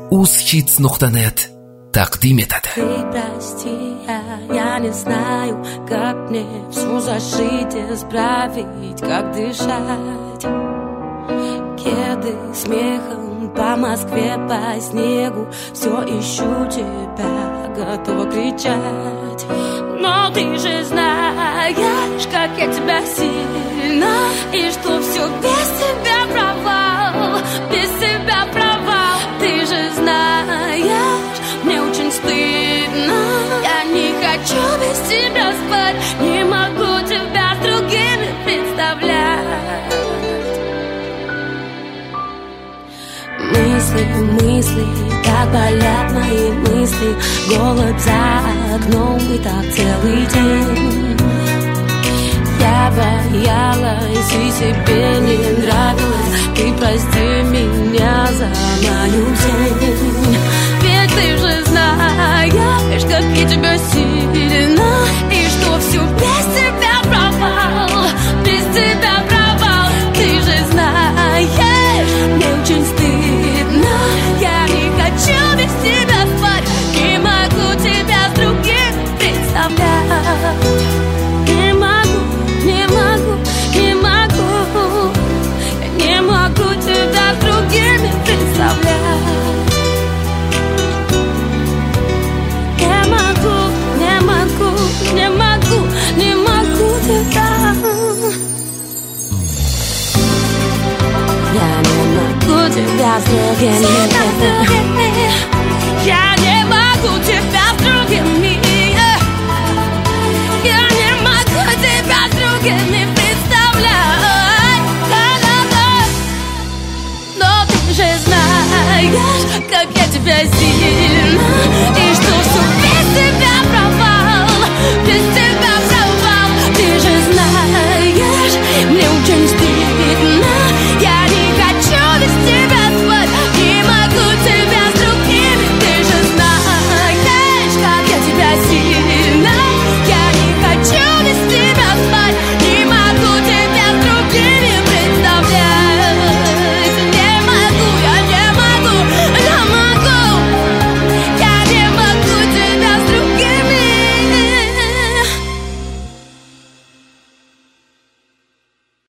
uzhits.net taqdim etadi. Ты прости, я не знаю, как мне все зашить, исправить, как дышать. Кеды смехом по Москве, по снегу, все ищу тебя, готова кричать. Но ты же знаешь, как я тебя сильно, и что все без тебя провал, без тебя провал. Ты же знаешь, мне очень стыдно, я не хочу без тебя спать, не могу тебя с другими представлять. Мысли, как болят мои мысли, голод за окном и так целый день. Я боялась и себе не нравилась, ты прости меня за мою тень. Ведь ты же знаешь, как я тебя сильно, и что все без тебя провал, без тебя провал. Ты же знаешь, мне очень стыдно, я не хочу без тебя спать, не могу тебя с другим представлять. Не могу, не могу, не могу, я не могу тебя с другими представлять. Не могу, не могу, не могу, не могу тебя. Я не могу тебя с другими. Я не могу тебя с другими. Я не могу тебя с другими представлять. Но ты же знаешь, как я тебя сильно.